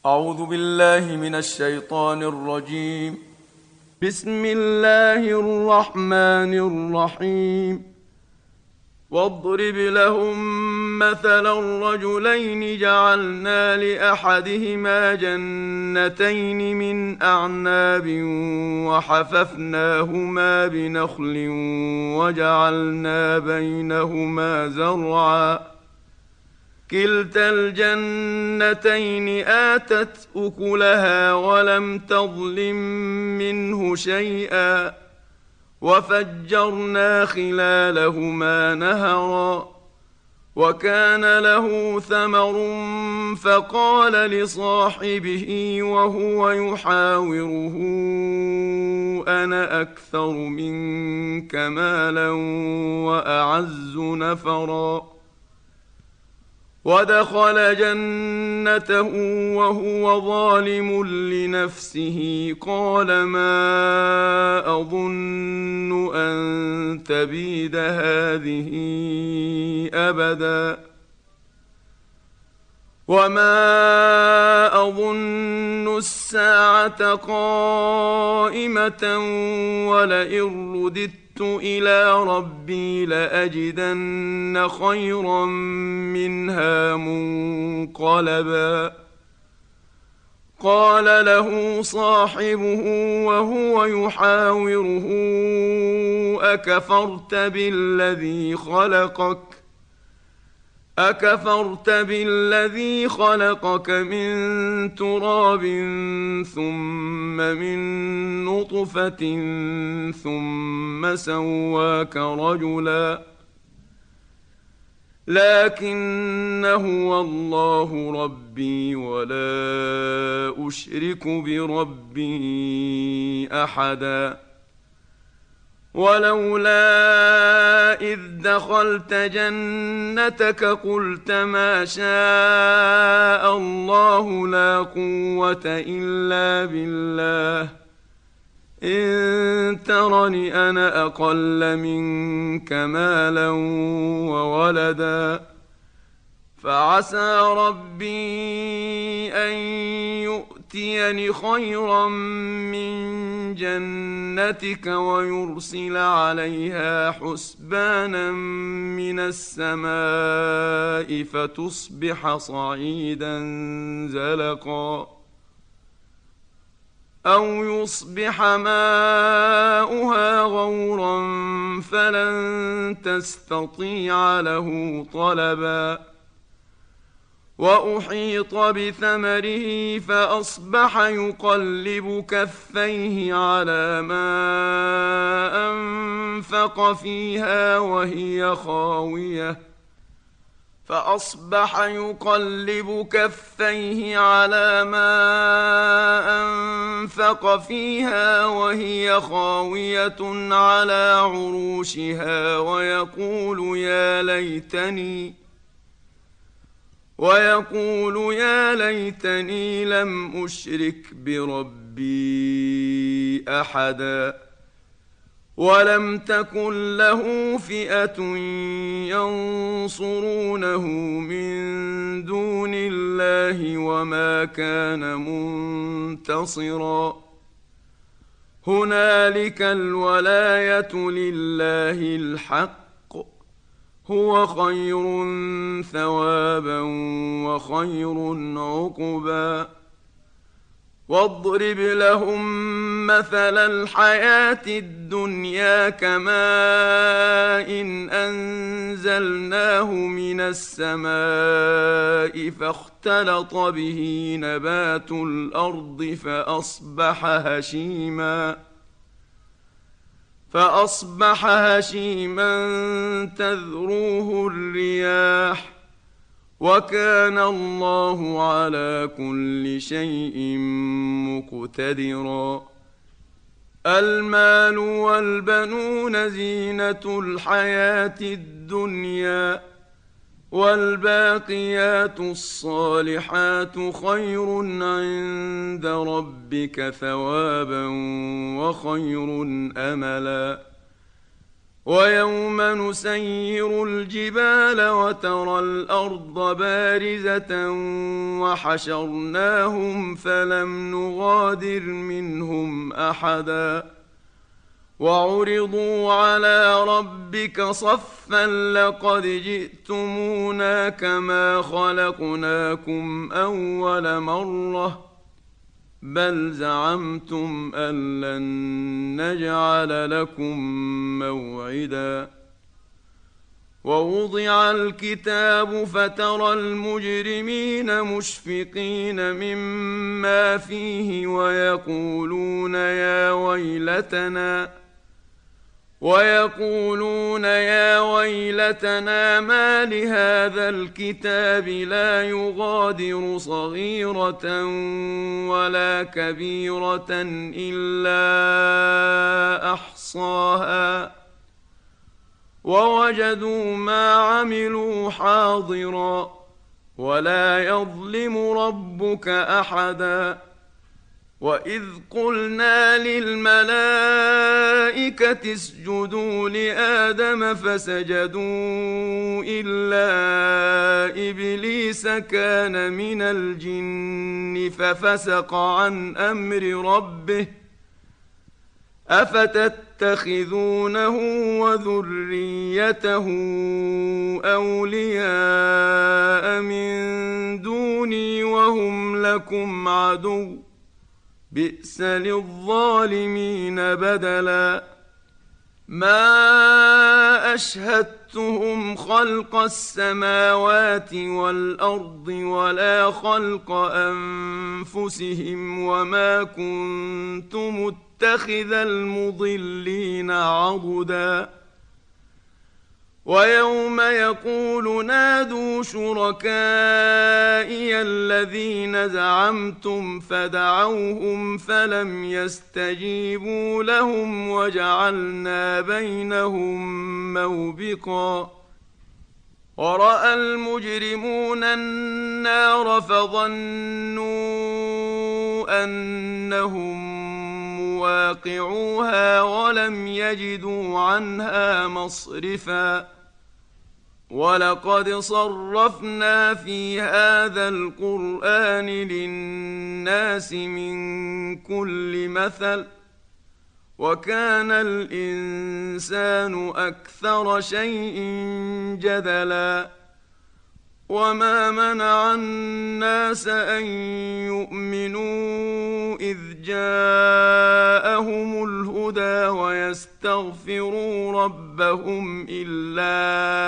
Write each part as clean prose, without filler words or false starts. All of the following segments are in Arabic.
أعوذ بالله من الشيطان الرجيم. بسم الله الرحمن الرحيم. واضرب لهم مثلا الرجلين جعلنا لأحدهما جنتين من أعناب وحففناهما بنخل وجعلنا بينهما زرعا كلتا الجنتين آتت أكلها ولم تظلم منه شيئا وفجرنا خلالهما نهرا وكان له ثمر فقال لصاحبه وهو يحاوره أنا أكثر منك مالا وأعز نفرا ودخل جنته وهو ظالم لنفسه قال ما أظن أن تبيد هذه أبدا وما أظن الساعة قائمة ولئن رددت إلى ربي لأجدن خيرا منها منقلبا قال له صاحبه وهو يحاوره أكفرت بالذي خلقك من تراب ثم من نطفة ثم سواك رجلا لكن هو الله ربي ولا أشرك بربي أحدا ولولا إذ دخلت جنتك قلت ما شاء الله لا قوة إلا بالله إن ترني أنا أقل منك مالا وولدا فعسى ربي أن يؤتيني خيرا من جنتك ويرسل عليها حسبانا من السماء فتصبح صعيدا زلقا أو يصبح ماؤها غورا فلن تستطيع له طلبا وأحيط بثمره فأصبح يقلب كفيه على ما أنفق فيها وهي خاوية على عروشها ويقول يا ليتني لم أشرك بربي أحدا ولم تكن له فئة ينصرونه من دون الله وما كان منتصرا هنالك الولاية لله الحق هو خير ثوابا وخير عقبا واضرب لهم مثل الحياة الدنيا كماء إن أنزلناه من السماء فاختلط به نبات الأرض فأصبح هشيما تذروه الرياح وكان الله على كل شيء مقتدرا المال والبنون زينة الحياة الدنيا والباقيات الصالحات خير عند ربك ثوابا وخير أملا ويوم نسير الجبال وترى الأرض بارزة وحشرناهم فلم نغادر منهم أحدا وعرضوا على ربك صفا لقد جئتمونا كما خلقناكم أول مرة بل زعمتم أن لن نجعل لكم موعدا ووضع الكتاب فترى المجرمين مشفقين مما فيه ويقولون يا ويلتنا ما لهذا الكتاب لا يغادر صغيرة ولا كبيرة إلا أحصاها ووجدوا ما عملوا حاضرا ولا يظلم ربك أحدا وإذ قلنا للملائكة اسجدوا لآدم فسجدوا إلا إبليس كان من الجن ففسق عن أمر ربه أفتتخذونه وذريته أولياء من دوني وهم لكم عدو بئس للظالمين بدلا ما أشهدتهم خلق السماوات والأرض ولا خلق أنفسهم وما كنت متخذ المضلين عضدا ويوم يقول نادوا شركائي الذين زعمتم فدعوهم فلم يستجيبوا لهم وجعلنا بينهم موبقا ورأى المجرمون النار فظنوا أنهم مواقعوها ولم يجدوا عنها مصرفا ولقد صرفنا في هذا القرآن للناس من كل مثل وكان الإنسان أكثر شيء جدلا وما منع الناس أن يؤمنوا إذ جاءهم الهدى ويستغفروا ربهم إلا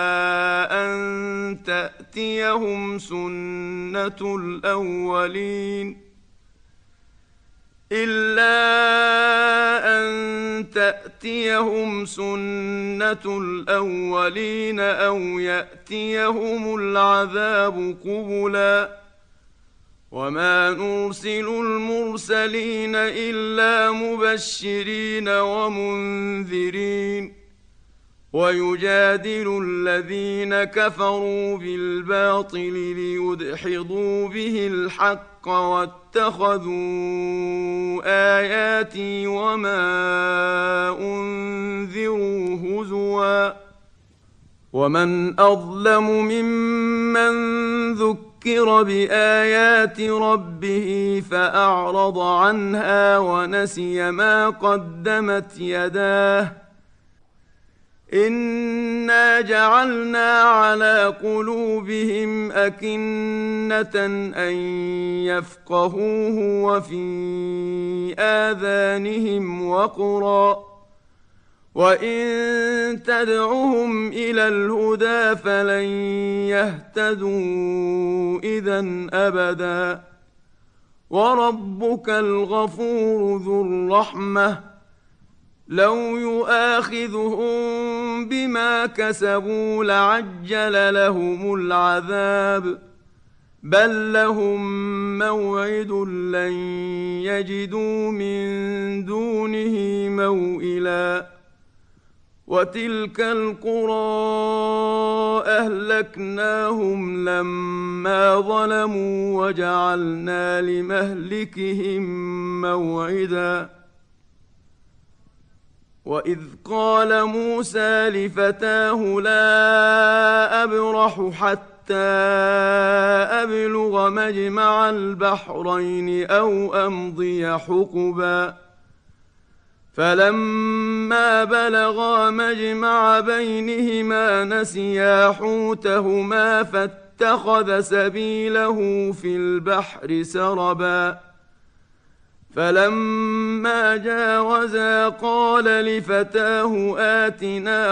أن تأتيهم سنة الأولين أو يأتيهم العذاب قبلا وما نرسل المرسلين إلا مبشرين ومنذرين ويجادل الذين كفروا بالباطل ليدحضوا به الحق واتخذوا آياتي وما أنذروا هزوا ومن أظلم ممن ذكر بآيات ربه فأعرض عنها ونسي ما قدمت يداه إنا جعلنا على قلوبهم أكنة أن يفقهوه وفي آذانهم وقرا وإن تدعهم إلى الهدى فلن يهتدوا إذن أبدا وربك الغفور ذو الرحمة لو يؤاخذهم بما كسبوا لعجل لهم العذاب بل لهم موعد لن يجدوا من دونه موئلا وتلك القرى أهلكناهم لما ظلموا وجعلنا لمهلكهم موعدا وإذ قال موسى لفتاه لا أبرح حتى أبلغ مجمع البحرين أو أمضي حقبا فلما بلغا مجمع بينهما نسيا حوتهما فاتخذ سبيله في البحر سربا فلما جاوزا قال لفتاه آتنا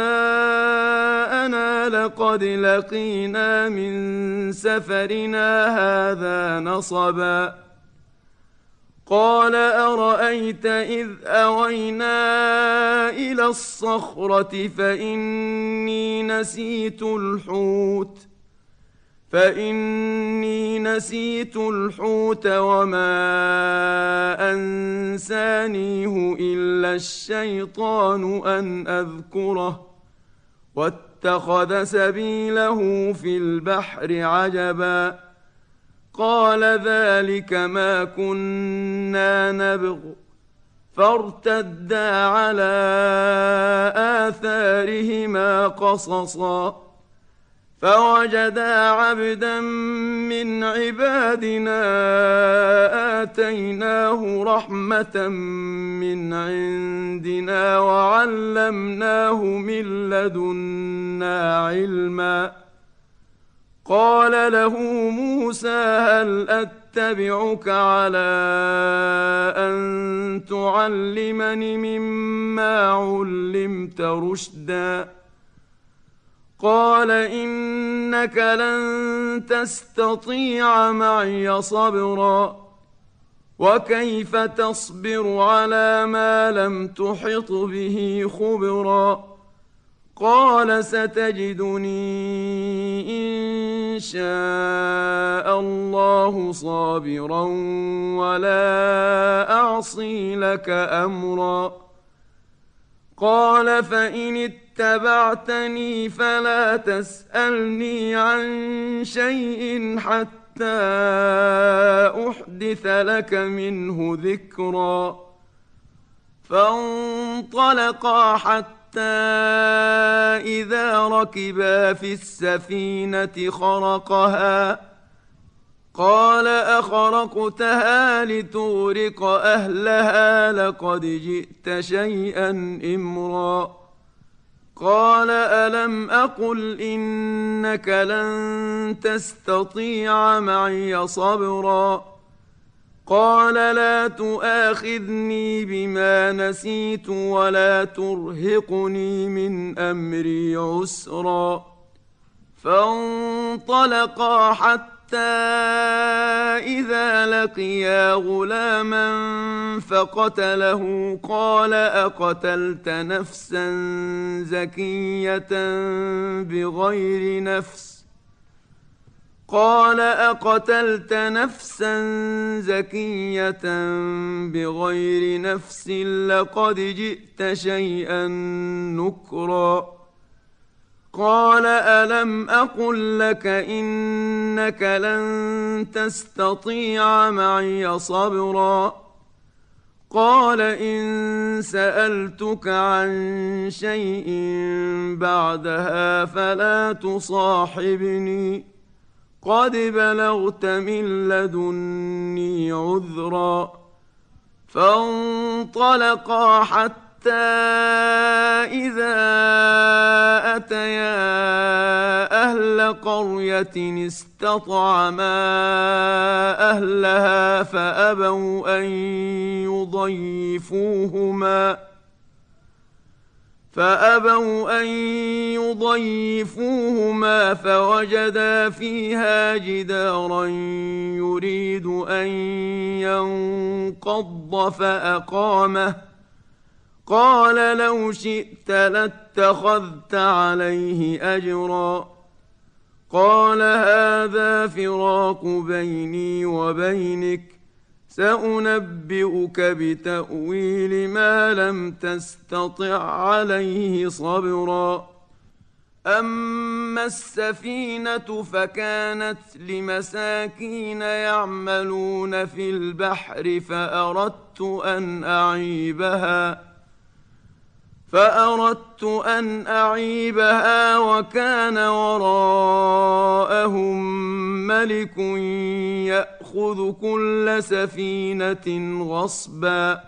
غداءنا لقد لقينا من سفرنا هذا نصبا قال أرأيت إذ أوينا إلى الصخرة فإني نسيت الحوت وما أنسانيه إلا الشيطان أن أذكره واتخذ سبيله في البحر عجبا قال ذلك ما كنا نبغ فارتدا على آثارهما قصصا فوجدا عبدا من عبادنا آتيناه رحمة من عندنا وعلمناه من لدنا علما قال له موسى هل أتبعك على أن تعلمني مما علمت رشدا قال إنك لن تستطيع معي صبرا وكيف تصبر على ما لم تحط به خبرا قال ستجدني إن شاء الله صابرا ولا أعصي لك أمرا قال فإن اتبعتني فلا تسألني عن شيء حتى أحدث لك منه ذكرا فانطلقا حتى إذا ركبا في السفينة خرقها قال أخرقتها لتغرق أهلها لقد جئت شيئا إمرا قال ألم أقل إنك لن تستطيع معي صبرا قال لا تؤاخذني بما نسيت ولا ترهقني من أمري عسرا فانطلقا حتى إذا لقيا غلاما فقتله قال أقتلت نفسا زكية بغير نفس لقد جئت شيئا نكرا قال ألم أقل لك إنك لن تستطيع معي صبرا قال إن سألتك عن شيء بعدها فلا تصاحبني قد بلغت من لدني عذرا فانطلقا حتى إذا أتيا أهل قرية استطعما أهلها فأبوا أن يضيفوهما فوجدا فيها جدارا يريد أن ينقض فأقامه قال لو شئت لاتخذت عليه أجرا قال هذا فراق بيني وبينك سأنبئك بتأويل ما لم تستطع عليه صبرا أما السفينة فكانت لمساكين يعملون في البحر فأردت أن أعيبها وكان وراءهم ملك يأخذ كل سفينة غصبا.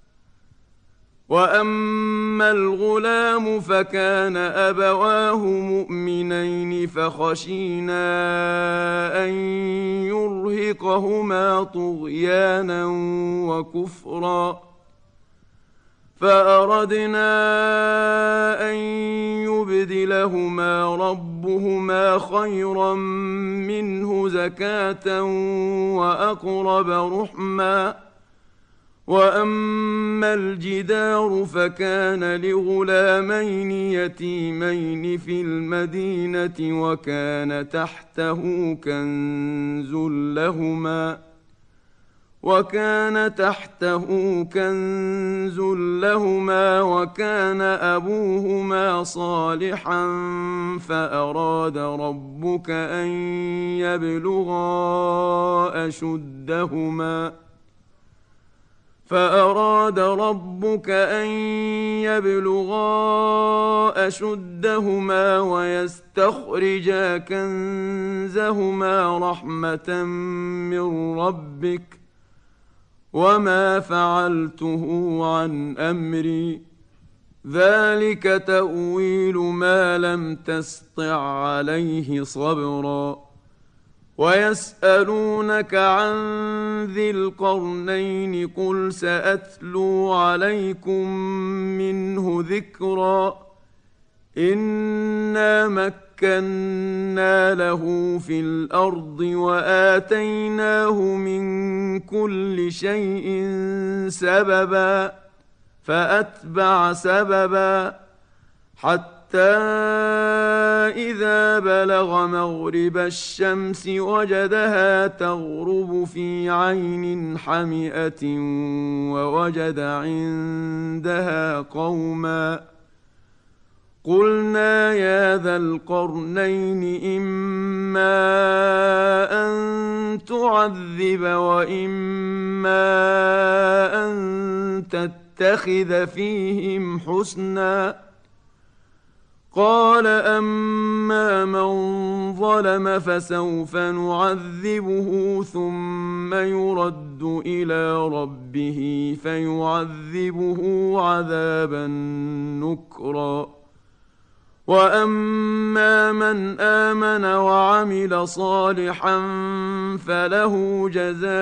وأما الغلام فكان أبواه مؤمنين فخشينا أن يرهقهما طغيانا وكفرا، فأردنا أن يبدلهما ربهما خيرا منه زكاة وأقرب رحما. وأما الجدار فكان لغلامين يتيمين في المدينة وكان تحته كنز لهما وكان أبوهما صالحا فأراد ربك أن يبلغا أشدهما ويستخرجا كنزهما رحمة من ربك وما فعلته عن أمري ذلك تأويل ما لم تسطع عليه صبرا. ويسألونك عن ذي القرنين قل سأتلو عليكم منه ذكرا. إنا مكنا له في الأرض وآتيناه من كل شيء سببا فأتبع سببا حتى إذا بلغ مغرب الشمس وجدها تغرب في عين حمئة ووجد عندها قوما قلنا يا ذا القرنين إما أن تعذب وإما أن تتخذ فيهم حسنا. قال أما من ظلم فسوف نعذبه ثم يرد إلى ربه فيعذبه عذابا نكرا. وأما من آمن وعمل صالحا فله جزاء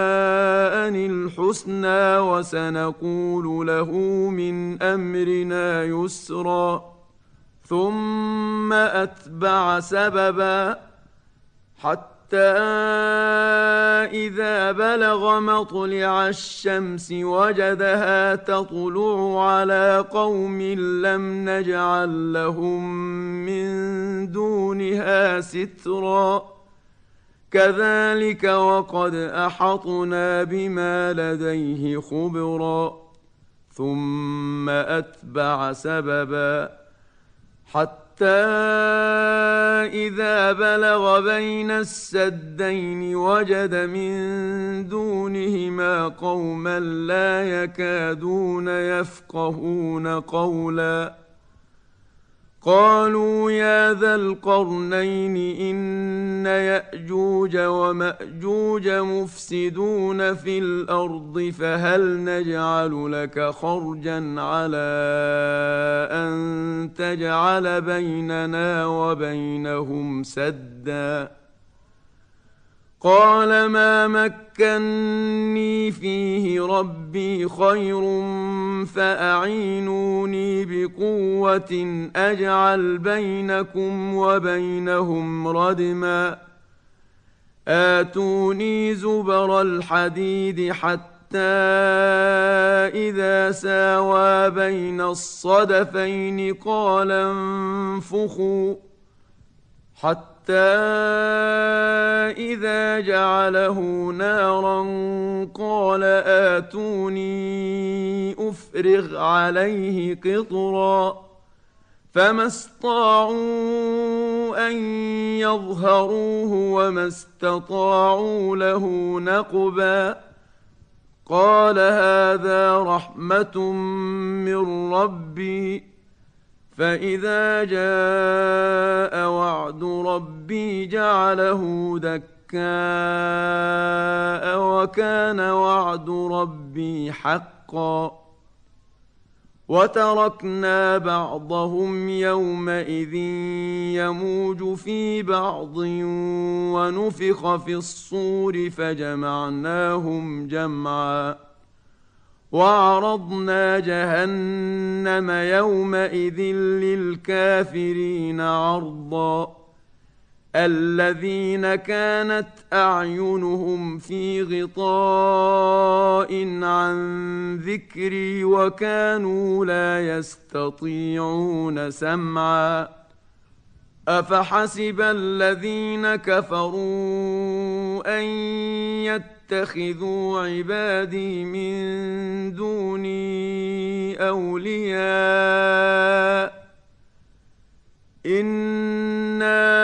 الحسنى وسنقول له من أمرنا يسرا. ثم أتبع سببا حتى إذا بلغ مطلع الشمس وجدها تطلع على قوم لم نجعل لهم من دونها سترا. كذلك وقد أحطنا بما لديه خبرا. ثم أتبع سببا حتى إذا بلغ بين السدين وجد من دونهما قوما لا يكادون يفقهون قولا. قالوا يا ذا القرنين إن يأجوج ومأجوج مفسدون في الأرض فهل نجعل لك خرجا على أن تجعل بيننا وبينهم سدا. قال ما مكني فيه ربي خير فأعينوني بقوة أجعل بينكم وبينهم ردما. آتوني زبر الحديد حتى إذا ساوى بين الصدفين قال انفخوا حتى إذا جعله نارا قال آتوني أفرغ عليه قطرا. فما استطاعوا أن يظهروه وما استطاعوا له نقبا. قال هذا رحمة من ربي فإذا جاء وعد ربي جعله دكاء وكان وعد ربي حقا وتركنا بعضهم يومئذ يموج في بعض ونفخ في الصور فجمعناهم جمعا وعرضنا جهنم يومئذ للكافرين عرضا الذين كانت أعينهم في غطاء عن ذكري وكانوا لا يستطيعون سمعا أفحسب الذين كفروا أن يتخذوا عبادي من دوني أولياء إنا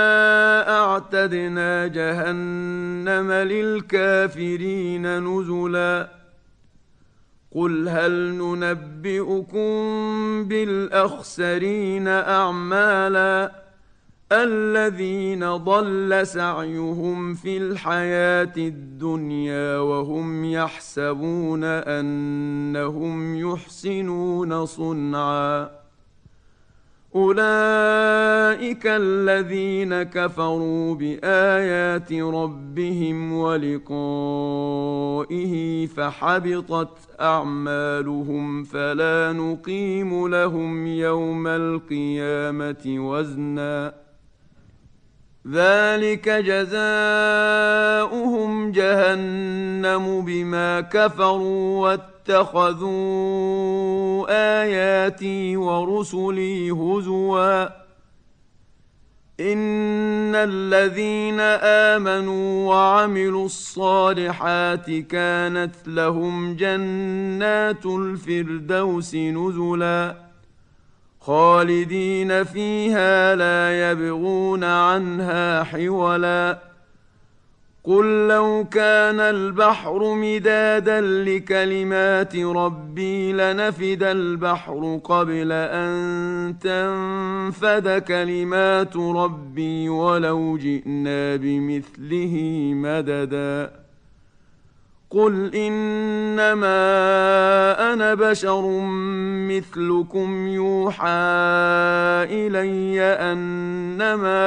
أعتدنا جهنم للكافرين نزلا قل هل ننبئكم بالأخسرين أعمالا الذين ضل سعيهم في الحياة الدنيا وهم يحسبون أنهم يحسنون صنعا أولئك الذين كفروا بآيات ربهم ولقائه فحبطت أعمالهم فلا نقيم لهم يوم القيامة وزنا ذلك جزاؤهم جهنم بما كفروا واتخذوا آياتي ورسلي هزوا إن الذين آمنوا وعملوا الصالحات كانت لهم جنات الفردوس نزلا خالدين فيها لا يبغون عنها حولا قل لو كان البحر مدادا لكلمات ربي لنفد البحر قبل أن تنفد كلمات ربي ولو جئنا بمثله مددا قل إنما أنا بشر مثلكم يوحى إلي أنما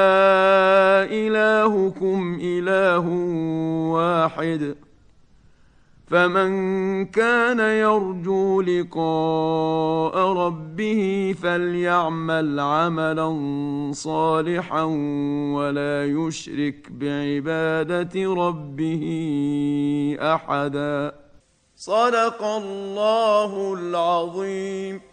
إلهكم إله واحد فمن كان يرجو لقاء ربه فليعمل عملا صالحا ولا يشرك بعبادة ربه أحدا صدق الله العظيم.